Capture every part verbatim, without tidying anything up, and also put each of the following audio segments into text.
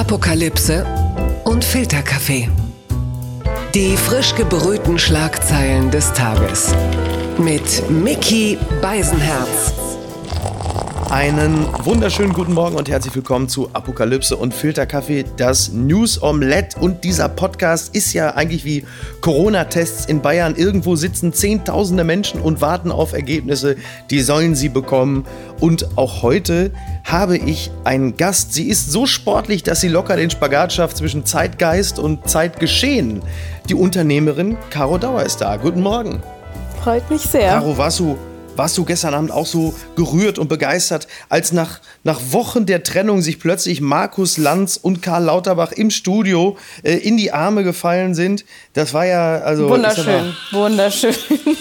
Apokalypse und Filterkaffee. Die frisch gebrühten Schlagzeilen des Tages. Mit Micky Beisenherz. Einen wunderschönen guten Morgen und herzlich willkommen zu Apokalypse und Filterkaffee, das News Omelette. Und dieser Podcast ist ja eigentlich wie Corona-Tests in Bayern. Irgendwo sitzen zehntausende Menschen und warten auf Ergebnisse. Die sollen sie bekommen. Und auch heute habe ich einen Gast. Sie ist so sportlich, dass sie locker den Spagat schafft zwischen Zeitgeist und Zeitgeschehen. Die Unternehmerin Caro Dauer ist da. Guten Morgen. Freut mich sehr. Caro, warst du... Warst du gestern Abend auch so gerührt und begeistert, als nach, nach Wochen der Trennung sich plötzlich Markus Lanz und Karl Lauterbach im Studio äh, in die Arme gefallen sind? Das war ja, also... Wunderschön, wunderschön.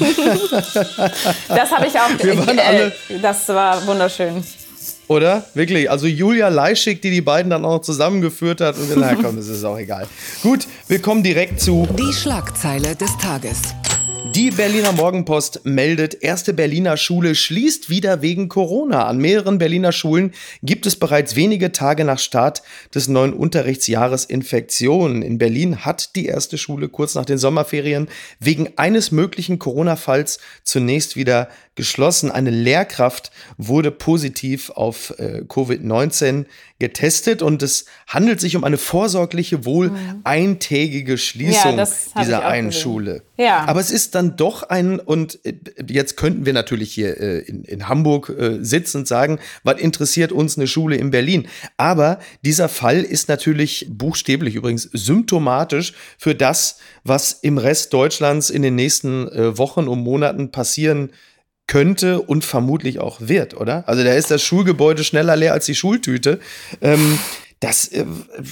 Das habe ich auch... Wir waren äh, alle, das war wunderschön. Oder? Wirklich. Also Julia Leischig, die die beiden dann auch noch zusammengeführt hat. Und na komm, das ist auch egal. Gut, wir kommen direkt zu... Die Schlagzeile des Tages. Die Berliner Morgenpost meldet, erste Berliner Schule schließt wieder wegen Corona. An mehreren Berliner Schulen gibt es bereits wenige Tage nach Start des neuen Unterrichtsjahres Infektionen. In Berlin hat die erste Schule kurz nach den Sommerferien wegen eines möglichen Corona-Falls zunächst wieder geschlossen. Eine Lehrkraft wurde positiv auf äh, Covid neunzehn getestet und es handelt sich um eine vorsorgliche, wohl mhm. eintägige Schließung ja, dieser einen gesehen. Schule. Ja. Aber es ist dann doch ein, und jetzt könnten wir natürlich hier äh, in, in Hamburg äh, sitzen und sagen, was interessiert uns eine Schule in Berlin? Aber dieser Fall ist natürlich buchstäblich übrigens symptomatisch für das, was im Rest Deutschlands in den nächsten äh, Wochen und Monaten passieren könnte und vermutlich auch wird, oder? Also da ist das Schulgebäude schneller leer als die Schultüte. Ähm, das äh,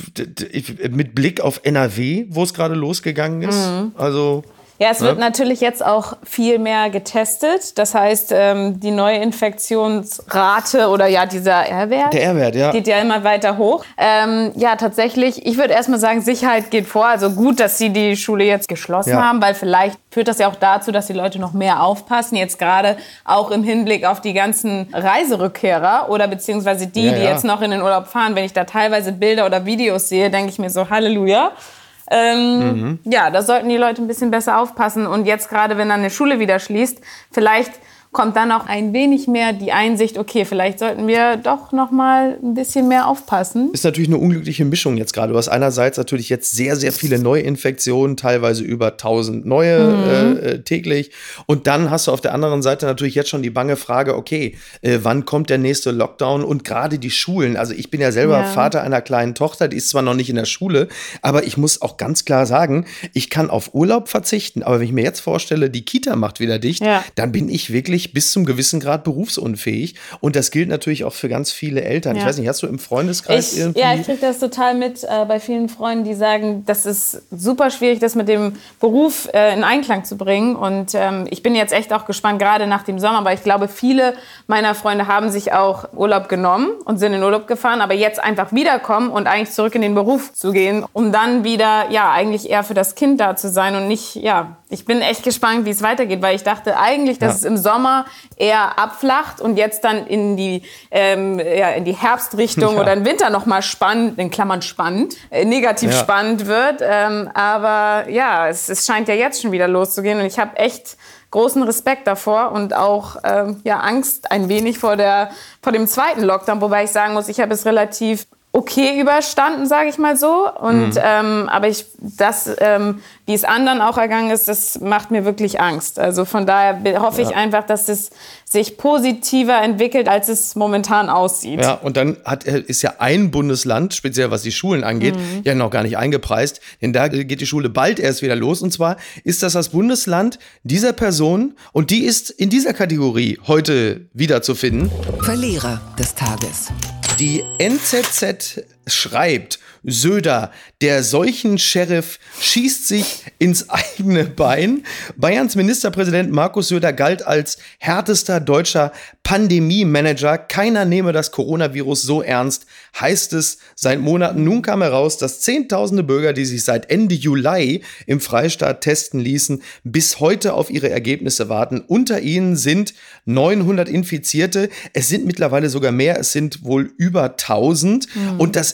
mit Blick auf N R W, wo es gerade losgegangen ist. Mhm. Also ja, es wird ja. natürlich jetzt auch viel mehr getestet. Das heißt, ähm, die Neuinfektionsrate oder ja dieser R-Wert, der R-Wert, ja. geht ja immer weiter hoch. Ähm, ja, tatsächlich, ich würde erstmal sagen, Sicherheit geht vor. Also gut, dass sie die Schule jetzt geschlossen ja. haben, weil vielleicht führt das ja auch dazu, dass die Leute noch mehr aufpassen. Jetzt gerade auch im Hinblick auf die ganzen Reiserückkehrer oder beziehungsweise die, ja, die ja. jetzt noch in den Urlaub fahren. Wenn ich da teilweise Bilder oder Videos sehe, denke ich mir so, Halleluja. Ähm, mhm. Ja, da sollten die Leute ein bisschen besser aufpassen. Und jetzt gerade, wenn dann eine Schule wieder schließt, vielleicht kommt dann auch ein wenig mehr die Einsicht, okay, vielleicht sollten wir doch noch mal ein bisschen mehr aufpassen. Ist natürlich eine unglückliche Mischung jetzt gerade. Du hast einerseits natürlich jetzt sehr, sehr viele Neuinfektionen, teilweise über tausend neue mhm. äh, täglich. Und dann hast du auf der anderen Seite natürlich jetzt schon die bange Frage, okay, äh, wann kommt der nächste Lockdown? Und gerade die Schulen, also ich bin ja selber ja. Vater einer kleinen Tochter, die ist zwar noch nicht in der Schule, aber ich muss auch ganz klar sagen, ich kann auf Urlaub verzichten. Aber wenn ich mir jetzt vorstelle, die Kita macht wieder dicht, ja. dann bin ich wirklich bis zum gewissen Grad berufsunfähig. Und das gilt natürlich auch für ganz viele Eltern. Ja. Ich weiß nicht, hast du im Freundeskreis ich, irgendwie... Ja, ich kriege das total mit äh, bei vielen Freunden, die sagen, das ist super schwierig, das mit dem Beruf äh, in Einklang zu bringen. Und ähm, ich bin jetzt echt auch gespannt, gerade nach dem Sommer, weil ich glaube, viele meiner Freunde haben sich auch Urlaub genommen und sind in Urlaub gefahren, aber jetzt einfach wiederkommen und eigentlich zurück in den Beruf zu gehen, um dann wieder, ja, eigentlich eher für das Kind da zu sein und nicht, ja, ich bin echt gespannt, wie es weitergeht, weil ich dachte eigentlich, dass ja. es im Sommer eher abflacht und jetzt dann in die, ähm, ja, in die Herbstrichtung ja. oder im Winter noch mal spannend, in Klammern spannend, äh, negativ ja. spannend wird. Ähm, aber ja, es, es scheint ja jetzt schon wieder loszugehen und ich habe echt großen Respekt davor und auch ähm, ja, Angst ein wenig vor, der, vor dem zweiten Lockdown, wobei ich sagen muss, ich habe es relativ okay überstanden, sage ich mal so. Und mhm. ähm, aber ich, das, ähm, wie es anderen auch ergangen ist, das macht mir wirklich Angst. Also von daher hoffe ja. ich einfach, dass es sich positiver entwickelt, als es momentan aussieht. Ja, und dann hat, ist ja ein Bundesland, speziell was die Schulen angeht, mhm. ja noch gar nicht eingepreist, denn da geht die Schule bald erst wieder los. Und zwar ist das das Bundesland dieser Person und die ist in dieser Kategorie heute wiederzufinden. Verlierer des Tages. Die N Z Z schreibt, Söder, der Seuchen-Sheriff, schießt sich ins eigene Bein. Bayerns Ministerpräsident Markus Söder galt als härtester deutscher Pandemie-Manager. Keiner nehme das Coronavirus so ernst, heißt es seit Monaten. Nun kam heraus, dass Zehntausende Bürger, die sich seit Ende Juli im Freistaat testen ließen, bis heute auf ihre Ergebnisse warten. Unter ihnen sind neunhundert Infizierte. Es sind mittlerweile sogar mehr, es sind wohl über tausend. Mhm. Und das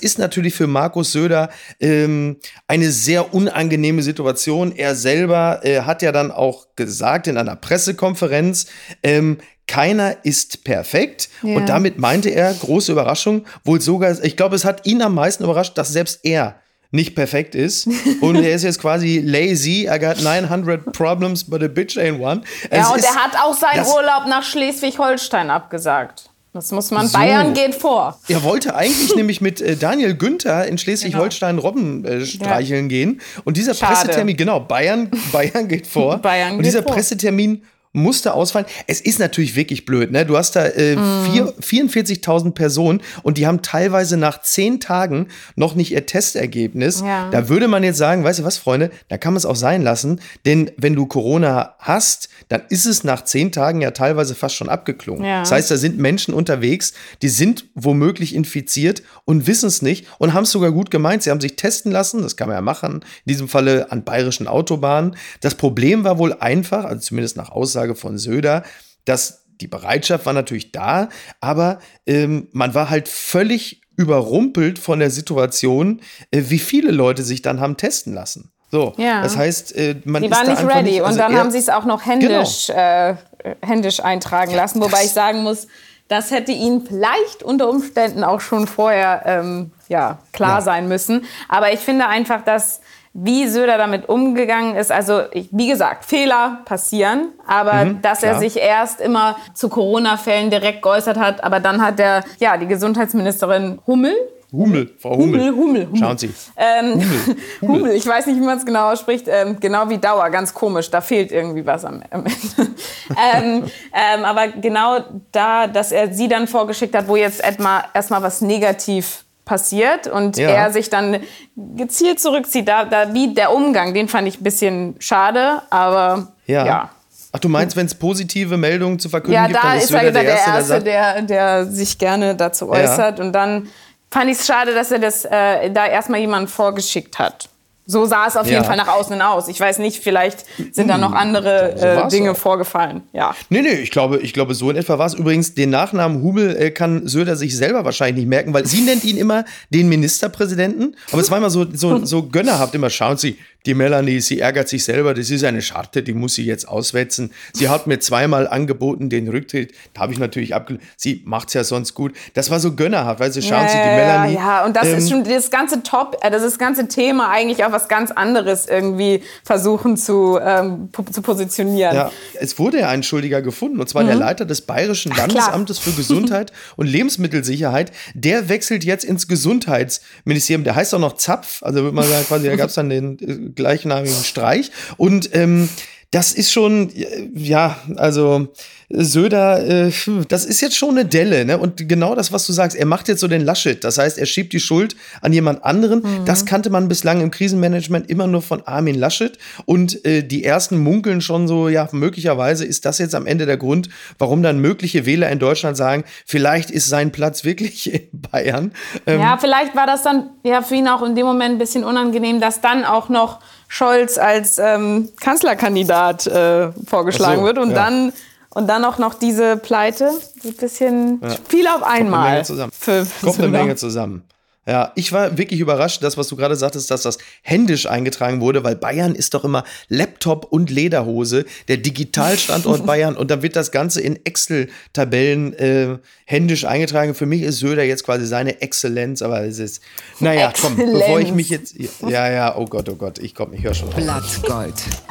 ist natürlich für Markus Söder ähm, eine sehr unangenehme Situation. Er selber äh, hat ja dann auch gesagt in einer Pressekonferenz, ähm, keiner ist perfekt. Ja. Und damit meinte er, große Überraschung, wohl sogar, ich glaube, es hat ihn am meisten überrascht, dass selbst er nicht perfekt ist. Und er ist jetzt quasi lazy. I got nine hundred problems, but a bitch ain't one. Ja, es und ist, er hat auch seinen Urlaub nach Schleswig-Holstein abgesagt. Das muss man, so. Bayern geht vor. Er wollte eigentlich nämlich mit äh, Daniel Günther in Schleswig-Holstein genau. Robben äh, streicheln ja. gehen. Und dieser Schade. Pressetermin, genau, Bayern, Bayern geht vor. Bayern und geht dieser vor. Pressetermin musste ausfallen. Es ist natürlich wirklich blöd, ne? Du hast da äh, mm. vierundvierzigtausend Personen und die haben teilweise nach zehn Tagen noch nicht ihr Testergebnis. Ja. Da würde man jetzt sagen, weißt du was, Freunde, da kann man es auch sein lassen, denn wenn du Corona hast, dann ist es nach zehn Tagen ja teilweise fast schon abgeklungen. Ja. Das heißt, da sind Menschen unterwegs, die sind womöglich infiziert und wissen es nicht und haben es sogar gut gemeint. Sie haben sich testen lassen, das kann man ja machen, in diesem Falle an bayerischen Autobahnen. Das Problem war wohl einfach, also zumindest nach Aussage von Söder, dass die Bereitschaft war natürlich da, aber ähm, man war halt völlig überrumpelt von der Situation, äh, wie viele Leute sich dann haben testen lassen. So, ja. Das heißt, äh, man die ist waren da nicht einfach ready nicht, also und dann er, haben sie es auch noch händisch, genau. äh, händisch eintragen lassen, wobei das, ich sagen muss, das hätte ihnen vielleicht unter Umständen auch schon vorher ähm, ja, klar ja. sein müssen. Aber ich finde einfach, dass wie Söder damit umgegangen ist, also ich, wie gesagt, Fehler passieren, aber mhm, dass klar. er sich erst immer zu Corona-Fällen direkt geäußert hat, aber dann hat der, ja, die Gesundheitsministerin Hummel, Hummel, Frau Hummel. Hummel, Hummel, Hummel. Schauen Sie. Ähm, Hummel, Hummel. Hummel, ich weiß nicht, wie man es genau ausspricht, ähm, genau wie Dauer, ganz komisch, da fehlt irgendwie was am, am Ende. ähm, ähm, aber genau da, dass er sie dann vorgeschickt hat, wo jetzt erstmal erstmal was negativ passiert und ja. er sich dann gezielt zurückzieht. Da, da, wie der Umgang, den fand ich ein bisschen schade, aber ja. ja. Ach, du meinst, wenn es positive Meldungen zu verkünden ja, gibt, da dann ist ist Söder er der, der Erste, Erste, der, der, der sich gerne dazu äußert. Ja. Und dann fand ich es schade, dass er das, äh, da erstmal jemanden vorgeschickt hat. So sah es auf jeden ja. Fall nach außen aus. Ich weiß nicht, vielleicht sind da noch andere so äh, Dinge auch. vorgefallen. Ja. Nee, nee, ich glaube, ich glaube, so in etwa war es. Übrigens, den Nachnamen Hummel äh, kann Söder sich selber wahrscheinlich nicht merken, weil sie nennt ihn immer den Ministerpräsidenten. Aber es war immer so, so, so gönnerhaft. Immer, schauen Sie, die Melanie, sie ärgert sich selber. Das ist eine Scharte, die muss sie jetzt auswetzen. Sie hat mir zweimal angeboten, den Rücktritt. Da habe ich natürlich abgelehnt. Sie macht es ja sonst gut. Das war so gönnerhaft, weil sie schauen ja, Sie, die Melanie. Ja, und das ähm, ist schon das ganze Top, das ist das ganze Thema eigentlich auch was ganz anderes irgendwie versuchen zu, ähm, zu positionieren. Ja, es wurde ja ein Schuldiger gefunden, und zwar mhm. der Leiter des Bayerischen Landesamtes für Gesundheit und Lebensmittelsicherheit. Der wechselt jetzt ins Gesundheitsministerium. Der heißt auch noch Zapf, also würde man sagen, quasi, da gab es dann den äh, gleichnamigen Streich. Und ähm, das ist schon, ja, also Söder, äh, das ist jetzt schon eine Delle, ne? Und genau das, was du sagst, er macht jetzt so den Laschet. Das heißt, er schiebt die Schuld an jemand anderen. Mhm. Das kannte man bislang im Krisenmanagement immer nur von Armin Laschet. Und äh, die ersten munkeln schon so, ja, möglicherweise ist das jetzt am Ende der Grund, warum dann mögliche Wähler in Deutschland sagen, vielleicht ist sein Platz wirklich in Bayern. Ähm, ja, vielleicht war das dann ja für ihn auch in dem Moment ein bisschen unangenehm, dass dann auch noch Scholz als ähm, Kanzlerkandidat äh, vorgeschlagen so, wird und ja. dann Und dann auch noch diese Pleite, so ein bisschen ja. viel auf einmal. Kommt eine Menge zusammen. Für, für Kommt eine Menge zusammen. Ja, ich war wirklich überrascht, das, was du gerade sagtest, dass das händisch eingetragen wurde, weil Bayern ist doch immer Laptop und Lederhose, der Digitalstandort Bayern, und dann wird das Ganze in Excel-Tabellen äh, händisch eingetragen. Für mich ist Söder jetzt quasi seine Exzellenz, aber es ist, naja, komm, bevor ich mich jetzt, ja, ja, oh Gott, oh Gott, ich komm, ich höre schon. Blattgold.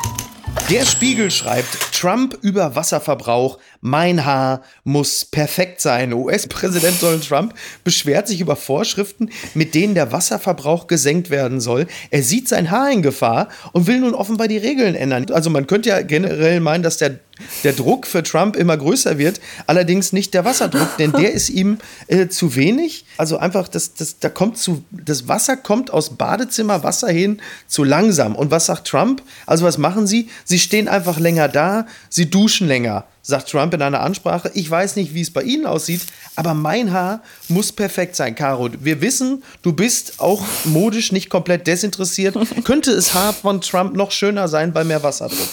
Der Spiegel schreibt, Trump über Wasserverbrauch, mein Haar muss perfekt sein. U S-Präsident Donald Trump beschwert sich über Vorschriften, mit denen der Wasserverbrauch gesenkt werden soll. Er sieht sein Haar in Gefahr und will nun offenbar die Regeln ändern. Also man könnte ja generell meinen, dass der, der Druck für Trump immer größer wird, allerdings nicht der Wasserdruck, denn der ist ihm äh, zu wenig. Also einfach, das, das, da kommt zu, das Wasser kommt aus Badezimmerwasser hin zu langsam. Und was sagt Trump? Also was machen sie? Sie stehen einfach länger da, sie duschen länger, sagt Trump in einer Ansprache. Ich weiß nicht, wie es bei Ihnen aussieht, aber mein Haar muss perfekt sein. Caro, wir wissen, du bist auch modisch nicht komplett desinteressiert. Könnte das Haar von Trump noch schöner sein bei mehr Wasserdruck?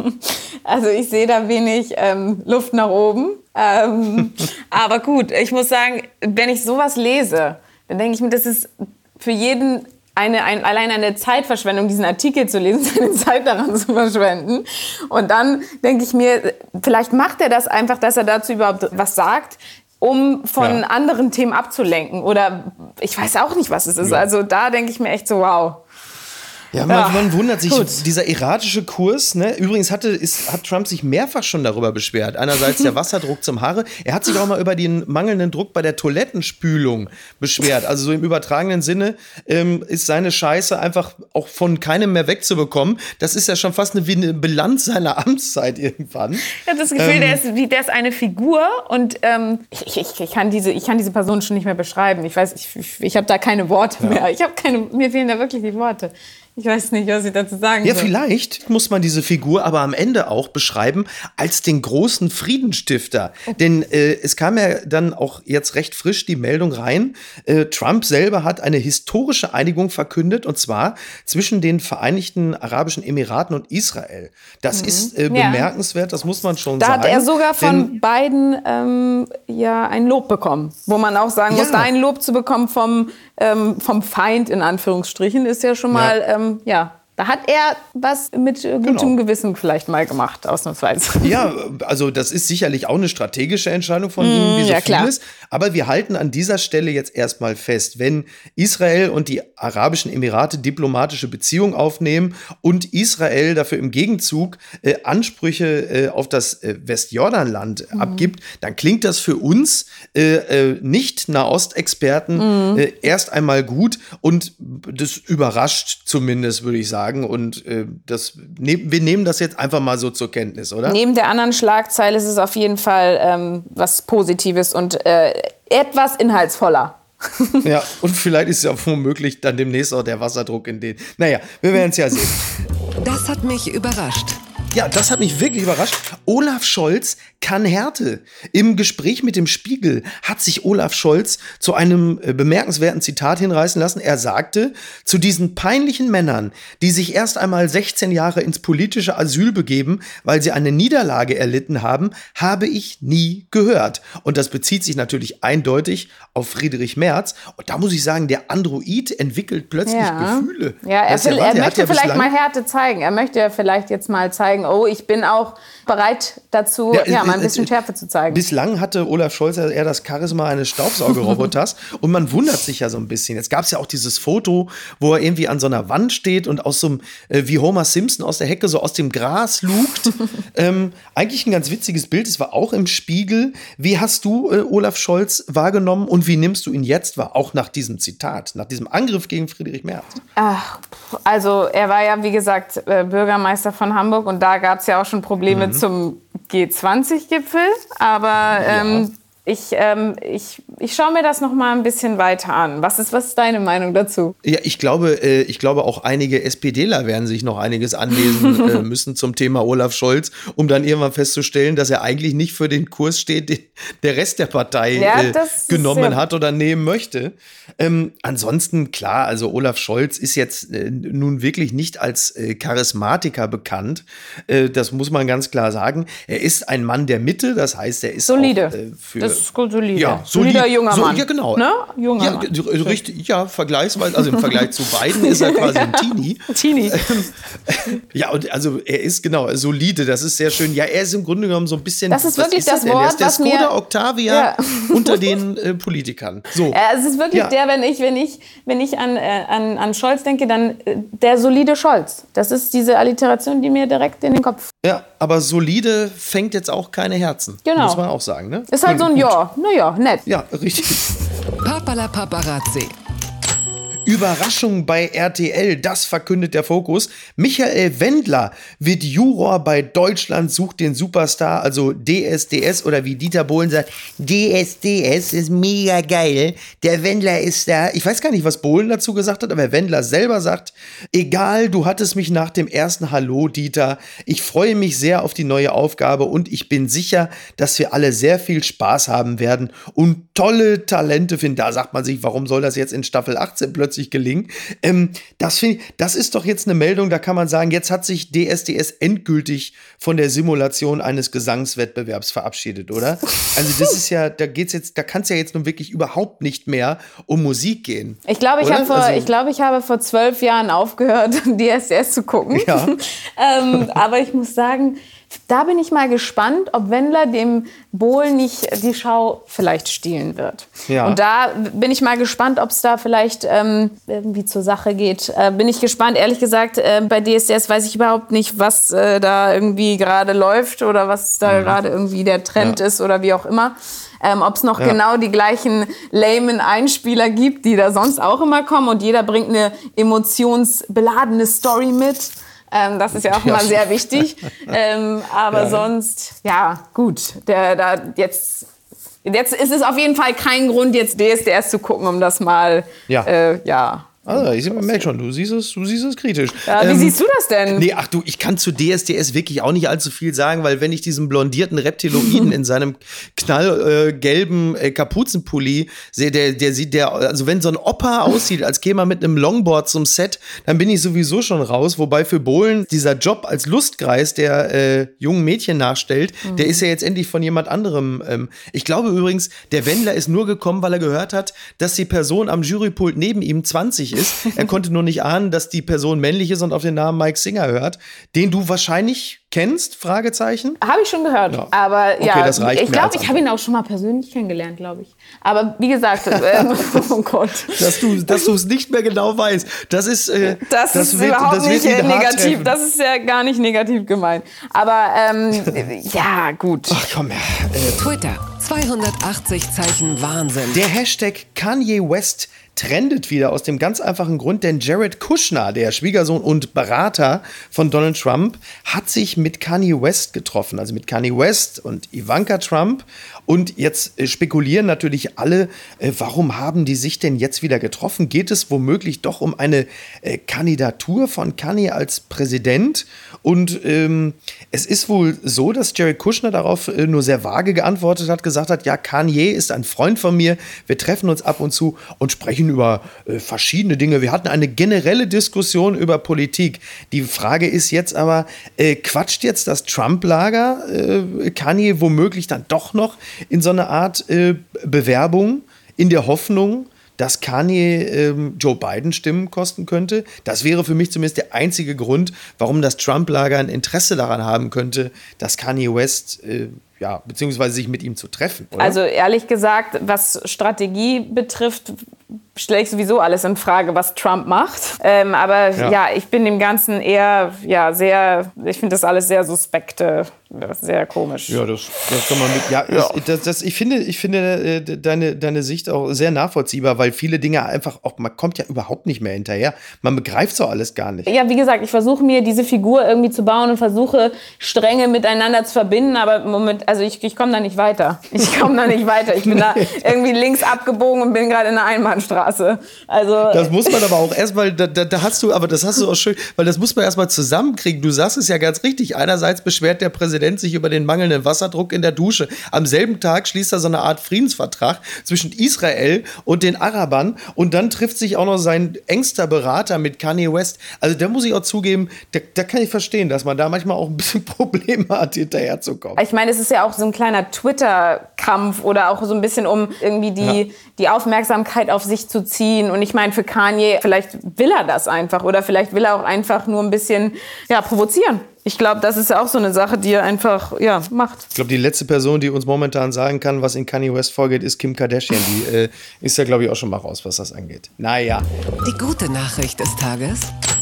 Also ich sehe da wenig ähm, Luft nach oben. Ähm, aber gut, ich muss sagen, wenn ich sowas lese, dann denke ich mir, das ist für jeden eine, ein, allein eine Zeitverschwendung, diesen Artikel zu lesen, seine Zeit daran zu verschwenden. Und dann denke ich mir, vielleicht macht er das einfach, dass er dazu überhaupt was sagt, um von ja. anderen Themen abzulenken. Oder ich weiß auch nicht, was es ist. Ja. Also da denke ich mir echt so, wow. Ja, man, ja, man wundert sich, gut. Dieser erratische Kurs, ne? Übrigens hatte, ist, hat Trump sich mehrfach schon darüber beschwert. Einerseits der Wasserdruck zum Haare. Er hat sich auch mal über den mangelnden Druck bei der Toilettenspülung beschwert. Also so im übertragenen Sinne ähm, ist seine Scheiße einfach auch von keinem mehr wegzubekommen. Das ist ja schon fast eine, wie eine Bilanz seiner Amtszeit irgendwann. Ich habe das Gefühl, ähm, der, ist, wie, der ist eine Figur und ähm, ich, ich, ich, kann diese, ich kann diese Person schon nicht mehr beschreiben. Ich weiß, ich, ich, ich habe da keine Worte ja. mehr. Ich habe keine, mir fehlen da wirklich die Worte. Ich weiß nicht, was ich dazu sagen soll. Ja, vielleicht muss man diese Figur aber am Ende auch beschreiben als den großen Friedensstifter. Okay. Denn äh, es kam ja dann auch jetzt recht frisch die Meldung rein, äh, Trump selber hat eine historische Einigung verkündet, und zwar zwischen den Vereinigten Arabischen Emiraten und Israel. Das mhm. ist äh, bemerkenswert, das muss man schon da sagen. Da hat er sogar von Denn, beiden ähm, ja ein Lob bekommen. Wo man auch sagen ja. muss, da ein Lob zu bekommen vom, ähm, vom Feind, in Anführungsstrichen, ist ja schon mal... Ja. Ähm, Ja, da hat er was mit gutem genau. Gewissen vielleicht mal gemacht, ausnahmsweise. Ja, also das ist sicherlich auch eine strategische Entscheidung von ihm, wie so ja, vieles. Aber wir halten an dieser Stelle jetzt erstmal fest, wenn Israel und die Arabischen Emirate diplomatische Beziehungen aufnehmen und Israel dafür im Gegenzug äh, Ansprüche äh, auf das äh, Westjordanland mhm. abgibt, dann klingt das für uns äh, äh, Nicht-Nahost-Experten mhm. äh, erst einmal gut, und das überrascht zumindest, würde ich sagen. Und äh, das, ne, wir nehmen das jetzt einfach mal so zur Kenntnis, oder? Neben der anderen Schlagzeile ist es auf jeden Fall ähm, was Positives und äh, etwas inhaltsvoller. Ja, und vielleicht ist ja womöglich dann demnächst auch der Wasserdruck in den... Naja, wir werden es ja sehen. Das hat mich überrascht. Ja, das hat mich wirklich überrascht. Olaf Scholz kann Härte. Im Gespräch mit dem Spiegel hat sich Olaf Scholz zu einem äh, bemerkenswerten Zitat hinreißen lassen. Er sagte, zu diesen peinlichen Männern, die sich erst einmal sechzehn Jahre ins politische Asyl begeben, weil sie eine Niederlage erlitten haben, habe ich nie gehört. Und das bezieht sich natürlich eindeutig auf Friedrich Merz. Und da muss ich sagen, der Android entwickelt plötzlich ja. Gefühle. Ja, er, will, er, er möchte ja vielleicht mal Härte zeigen. Er möchte ja vielleicht jetzt mal zeigen, oh, ich bin auch bereit dazu, ja, ja, mal ein bisschen Schärfe zu zeigen. Bislang hatte Olaf Scholz ja eher das Charisma eines Staubsaugerroboters und man wundert sich ja so ein bisschen. Jetzt gab es ja auch dieses Foto, wo er irgendwie an so einer Wand steht und aus so einem, äh, wie Homer Simpson aus der Hecke, so aus dem Gras lugt. ähm, eigentlich ein ganz witziges Bild, es war auch im Spiegel. Wie hast du äh, Olaf Scholz wahrgenommen und wie nimmst du ihn jetzt wahr, auch nach diesem Zitat, nach diesem Angriff gegen Friedrich Merz? Ach, also er war ja, wie gesagt, äh, Bürgermeister von Hamburg und da gab es ja auch schon Probleme mhm. zum G zwanzig-Gipfel, aber ähm, ja. ich, ähm, ich, ich schaue mir das noch mal ein bisschen weiter an. Was ist, was ist deine Meinung dazu? Ja, ich glaube, äh, ich glaube auch einige SPDler werden sich noch einiges anlesen äh, müssen zum Thema Olaf Scholz, um dann irgendwann festzustellen, dass er eigentlich nicht für den Kurs steht, den der Rest der Partei ja, äh, genommen hat oder nehmen möchte. Ähm, ansonsten, klar, also Olaf Scholz ist jetzt äh, nun wirklich nicht als äh, Charismatiker bekannt. Äh, das muss man ganz klar sagen. Er ist ein Mann der Mitte, das heißt, er ist solide. Auch, äh, für das ist gut solide. Ja, solider solid, junger so, Mann. Ja, genau. Ne? Junger ja, Mann. Richtig, ja, vergleichsweise, also im Vergleich zu beiden ist er quasi ein Teenie. Teenie. Ähm, ja, und also er ist genau solide, das ist sehr schön. Ja, er ist im Grunde genommen so ein bisschen. Das ist wirklich ist das er Wort, er ist der was Skoda mir Octavia ja. unter den äh, Politikern. So. Ja, es ist wirklich ja. der, wenn ich, wenn ich, wenn ich an, äh, an, an Scholz denke, dann äh, der solide Scholz. Das ist diese Alliteration, die mir direkt in den Kopf. Ja, aber solide fängt jetzt auch keine Herzen. Genau. Muss man auch sagen, ne? Ist halt so ein Ja, naja, nett. Ja, richtig. Papala Paparazzi. Überraschung bei R T L, das verkündet der Fokus. Michael Wendler wird Juror bei Deutschland sucht den Superstar, also D S D S oder wie Dieter Bohlen sagt, D S D S ist mega geil. Der Wendler ist da. Ich weiß gar nicht, was Bohlen dazu gesagt hat, aber Wendler selber sagt, egal, du hattest mich nach dem ersten Hallo, Dieter. Ich freue mich sehr auf die neue Aufgabe und ich bin sicher, dass wir alle sehr viel Spaß haben werden und tolle Talente finden. Da sagt man sich, warum soll das jetzt in Staffel achtzehn plötzlich plötzlich gelingen. Ähm, das, find, das ist doch jetzt eine Meldung, da kann man sagen, jetzt hat sich D S D S endgültig von der Simulation eines Gesangswettbewerbs verabschiedet, oder? Also das ist ja, da geht's jetzt, da kann es ja jetzt nun wirklich überhaupt nicht mehr um Musik gehen. Ich glaube, ich, hab also, ich, glaub, ich habe vor zwölf Jahren aufgehört, D S D S zu gucken. Ja. ähm, aber ich muss sagen, da bin ich mal gespannt, ob Wendler dem Bohlen nicht die Schau vielleicht stehlen wird. Ja. Und da bin ich mal gespannt, ob es da vielleicht ähm, irgendwie zur Sache geht. Äh, bin ich gespannt. Ehrlich gesagt, äh, bei D S D S weiß ich überhaupt nicht, was äh, da irgendwie gerade läuft oder was da mhm. gerade irgendwie der Trend ja. ist oder wie auch immer. Ähm, ob es noch ja. genau die gleichen lamen Einspieler gibt, die da sonst auch immer kommen und jeder bringt eine emotionsbeladene Story mit. Ähm, das ist ja auch ja. immer sehr wichtig. Ähm, aber ja. sonst, ja, gut. Der, da jetzt, jetzt ist es auf jeden Fall kein Grund, jetzt D S D S zu gucken, um das mal, ja. Äh, ja. Also, ich merke schon, du siehst es, du siehst es kritisch. Ja, wie ähm, siehst du das denn? Nee, ach du, ich kann zu D S D S wirklich auch nicht allzu viel sagen, weil wenn ich diesen blondierten Reptiloiden in seinem knallgelben äh, äh, Kapuzenpulli sehe, der, der sieht, der, also wenn so ein Opa aussieht, als käme man mit einem Longboard zum Set, dann bin ich sowieso schon raus. Wobei für Bohlen dieser Job als Lustgreis, der äh, jungen Mädchen nachstellt, mhm. der ist ja jetzt endlich von jemand anderem. Ähm, ich glaube übrigens, der Wendler ist nur gekommen, weil er gehört hat, dass die Person am Jurypult neben ihm zwanzig ist. Ist. Er konnte nur nicht ahnen, dass die Person männlich ist und auf den Namen Mike Singer hört, den du wahrscheinlich kennst, Fragezeichen? Habe ich schon gehört, ja. aber okay, ja, das reicht ich glaube, ich habe ihn auch schon mal persönlich kennengelernt, glaube ich. Aber wie gesagt, äh, oh Gott. Dass du dass du es nicht mehr genau weißt, das ist äh, das, das ist wird, überhaupt das nicht negativ, das ist ja gar nicht negativ gemeint. Aber ähm, ja, gut. Ach komm her. Äh, Twitter, zweihundertachtzig Zeichen Wahnsinn. Der Hashtag Kanye West trendet wieder aus dem ganz einfachen Grund, denn Jared Kushner, der Schwiegersohn und Berater von Donald Trump, hat sich mit Kanye West getroffen, also mit Kanye West und Ivanka Trump. Und jetzt äh, spekulieren natürlich alle, äh, warum haben die sich denn jetzt wieder getroffen? Geht es womöglich doch um eine äh, Kandidatur von Kanye als Präsident? Und ähm, es ist wohl so, dass Jared Kushner darauf äh, nur sehr vage geantwortet hat, gesagt hat, ja, Kanye ist ein Freund von mir, wir treffen uns ab und zu und sprechen über äh, verschiedene Dinge. Wir hatten eine generelle Diskussion über Politik. Die Frage ist jetzt aber, äh, quatscht jetzt das Trump-Lager äh, Kanye womöglich dann doch noch in so eine Art äh, Bewerbung in der Hoffnung, dass Kanye ähm, Joe Biden Stimmen kosten könnte? Das wäre für mich zumindest der einzige Grund, warum das Trump-Lager ein Interesse daran haben könnte, dass Kanye West äh, ja, beziehungsweise sich mit ihm zu treffen, oder? Also ehrlich gesagt, was Strategie betrifft, stelle ich sowieso alles in Frage, was Trump macht. Ähm, aber ja. ja, ich bin dem Ganzen eher ja, sehr, ich finde das alles sehr suspekt, äh, sehr komisch. Ja, das, das kann man mit, ja, ja. Ich, das, das, ich finde, ich finde äh, deine, deine Sicht auch sehr nachvollziehbar, weil viele Dinge einfach auch, man kommt ja überhaupt nicht mehr hinterher. Man begreift so alles gar nicht. Ja, wie gesagt, ich versuche mir diese Figur irgendwie zu bauen und versuche Stränge miteinander zu verbinden, aber im Moment, also ich, ich komme da nicht weiter. Ich komme da nicht weiter. Ich bin da irgendwie links abgebogen und bin gerade in einer Einbahnstraße. Also, das muss man aber auch erstmal, da, da, da hast du, aber das hast du auch schön, weil das muss man erstmal zusammenkriegen. Du sagst es ja ganz richtig. Einerseits beschwert der Präsident sich über den mangelnden Wasserdruck in der Dusche. Am selben Tag schließt er so eine Art Friedensvertrag zwischen Israel und den Arabern und dann trifft sich auch noch sein engster Berater mit Kanye West. Also da muss ich auch zugeben, da, da kann ich verstehen, dass man da manchmal auch ein bisschen Probleme hat, hinterherzukommen. Ich meine, es ist ja auch so ein kleiner Twitter-Kampf oder auch so ein bisschen, um irgendwie die, ja. die Aufmerksamkeit auf sich zu ziehen. Und ich meine, für Kanye, vielleicht will er das einfach oder vielleicht will er auch einfach nur ein bisschen ja, provozieren. Ich glaube, das ist auch so eine Sache, die er einfach ja, macht. Ich glaube, die letzte Person, die uns momentan sagen kann, was in Kanye West vorgeht, ist Kim Kardashian. Die äh, ist ja, glaube ich, auch schon mal raus, was das angeht. Naja. Die gute Nachricht des Tages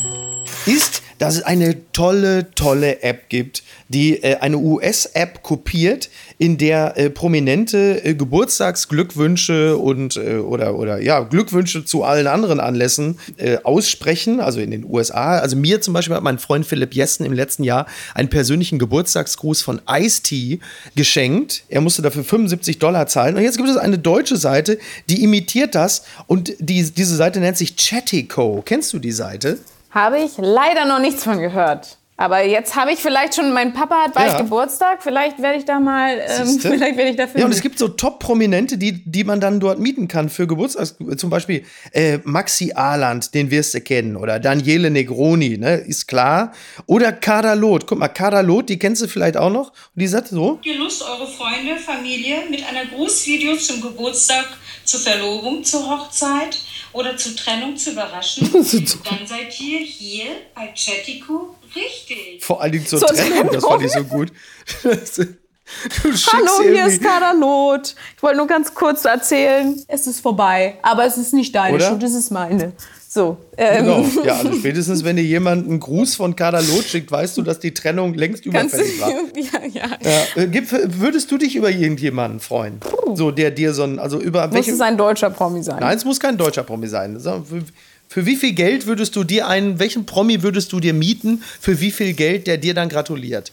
ist, dass es eine tolle, tolle App gibt, die äh, eine U S-App kopiert, in der äh, prominente äh, Geburtstagsglückwünsche und äh, oder oder ja Glückwünsche zu allen anderen Anlässen äh, aussprechen, also in den U S A. Also mir zum Beispiel hat mein Freund Philipp Jessen im letzten Jahr einen persönlichen Geburtstagsgruß von Ice-T geschenkt. Er musste dafür fünfundsiebzig Dollar zahlen. Und jetzt gibt es eine deutsche Seite, die imitiert das und die, diese Seite nennt sich Chattico. Kennst du die Seite? Habe ich leider noch nichts von gehört. Aber jetzt habe ich vielleicht schon, mein Papa hat bald Ja. Geburtstag, vielleicht werde ich da mal, ähm, vielleicht werde ich dafür. Ja, und es gibt so Top-Prominente, die, die man dann dort mieten kann für Geburtstag. Zum Beispiel äh, Maxi Ahland, den wirst du kennen. Oder Daniele Negroni, ne, ist klar. Oder Kader Loth. Guck mal, Kader Loth, die kennst du vielleicht auch noch. Und die sagt so. Habt ihr Lust, eure Freunde, Familie mit einer Grußvideo zum Geburtstag, zur Verlobung, zur Hochzeit oder zur Trennung zu überraschen? Dann seid ihr hier bei Chattico richtig. Vor allen Dingen zur Zur Trennung, das fand ich so gut. Du schickst Hallo, hier irgendwie- ist Kader Loth. Ich wollte nur ganz kurz erzählen, es ist vorbei. Aber es ist nicht deine Oder? Schuld, es ist meine. So. Ähm, Genau. Ja, also spätestens, wenn dir jemand einen Gruß von Kader Loth schickt, weißt du, dass die Trennung längst ganz, überfällig war. ja, ja. Ja, äh, gib- würdest du dich über irgendjemanden freuen? So, der dir so ein, also über Muss welche. es ein deutscher Promi sein? Nein, es muss kein deutscher Promi sein. So, Für, für wie viel Geld würdest du dir einen, welchen Promi würdest du dir mieten, für wie viel Geld der dir dann gratuliert?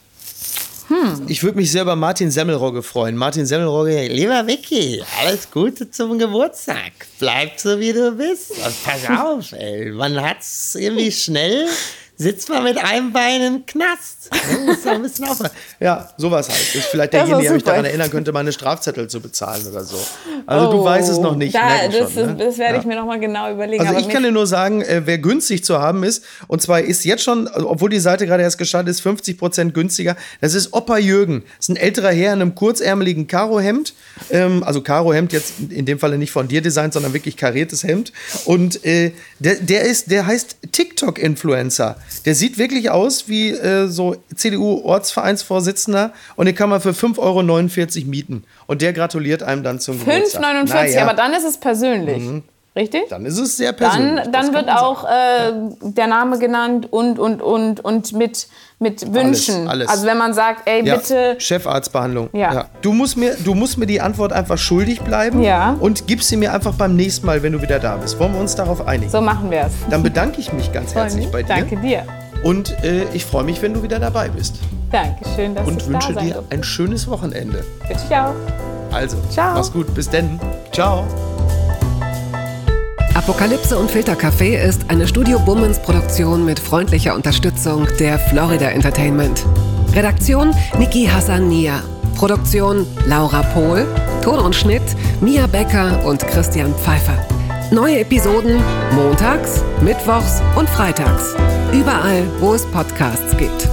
Hm. Ich würde mich sehr über Martin Semmelrogge freuen. Martin Semmelrogge, lieber Vicky, alles Gute zum Geburtstag. Bleib so, wie du bist. Und pass auf, ey. Man hat's irgendwie schnell, sitzt man mit einem Bein im Knast. Man muss da ein bisschen aufpassen. Ja, sowas halt. Das ist vielleicht Das ist derjenige, der mich super. daran erinnern könnte, meine Strafzettel zu bezahlen oder so. Also du weißt es noch nicht. Da, merk ich das, schon, ne? das werde ich Ja. mir noch mal genau überlegen. Also aber ich mich- kann dir nur sagen, äh, wer günstig zu haben ist, und zwar ist jetzt schon, also obwohl die Seite gerade erst gestartet ist, fünfzig Prozent günstiger, das ist Opa Jürgen. Das ist ein älterer Herr in einem kurzärmeligen Karohemd, ähm, also Karohemd jetzt in dem Falle nicht von dir designt, sondern wirklich kariertes Hemd. Und äh, der, der, ist, der heißt TikTok-Influencer. Der sieht wirklich aus wie äh, so C D U-Ortsvereinsvorsitzender und den kann man für fünf Euro neunundvierzig mieten. Und der gratuliert einem dann zum fünf Geburtstag. neunundvierzig, Naja, aber dann ist es persönlich. Richtig? dann ist es sehr persönlich. Dann, das dann kann wird man sagen. auch äh, der Name genannt und, und, und, und mit, mit Wünschen. alles. Also wenn man sagt, ey, Ja, bitte. Chefarztbehandlung. Ja. Du, musst mir, du musst mir die Antwort einfach schuldig bleiben Ja. und gib sie mir einfach beim nächsten Mal, wenn du wieder da bist. Wollen wir uns darauf einigen? So machen wir es. Dann bedanke ich mich ganz herzlich bei dir. Danke dir. Und äh, ich freue mich, wenn du wieder dabei bist. Dankeschön, dass Und ich wünsche da sein dir durfte. ein schönes Wochenende. Wünsche ich auch. Also, Ciao. mach's gut. Bis denn. Ciao. Apokalypse und Filtercafé ist eine Studio Bummens Produktion mit freundlicher Unterstützung der Florida Entertainment. Redaktion Niki Hassania. Produktion Laura Pohl. Ton und Schnitt Mia Becker und Christian Pfeiffer. Neue Episoden montags, mittwochs und freitags. Überall, wo es Podcasts gibt.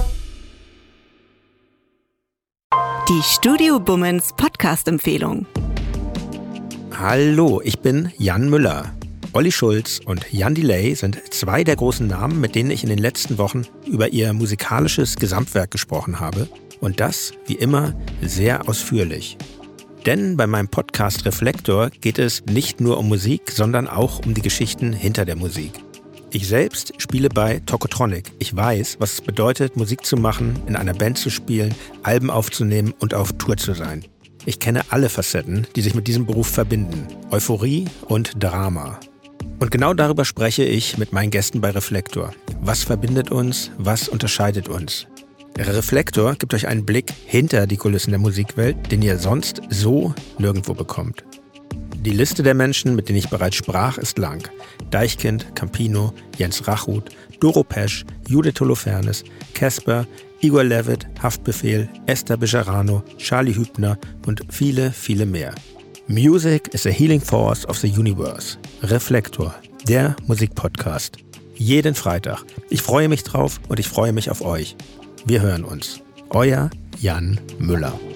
Die Studio Bummens Podcast-Empfehlung. Hallo, ich bin Jan Müller. Olli Schulz und Jan Delay sind zwei der großen Namen, mit denen ich in den letzten Wochen über ihr musikalisches Gesamtwerk gesprochen habe. Und das, wie immer, sehr ausführlich. Denn bei meinem Podcast Reflektor geht es nicht nur um Musik, sondern auch um die Geschichten hinter der Musik. Ich selbst spiele bei Tokotronic. Ich weiß, was es bedeutet, Musik zu machen, in einer Band zu spielen, Alben aufzunehmen und auf Tour zu sein. Ich kenne alle Facetten, die sich mit diesem Beruf verbinden. Euphorie und Drama. Und genau darüber spreche ich mit meinen Gästen bei Reflektor. Was verbindet uns? Was unterscheidet uns? Der Reflektor gibt euch einen Blick hinter die Kulissen der Musikwelt, den ihr sonst so nirgendwo bekommt. Die Liste der Menschen, mit denen ich bereits sprach, ist lang. Deichkind, Campino, Jens Rachut, Doro Pesch, Judith Holofernes, Casper, Igor Levit, Haftbefehl, Esther Bejarano, Charlie Hübner und viele, viele mehr. Music is a healing force of the universe. Reflektor, der Musikpodcast. Jeden Freitag. Ich freue mich drauf und ich freue mich auf euch. Wir hören uns. Euer Jan Müller.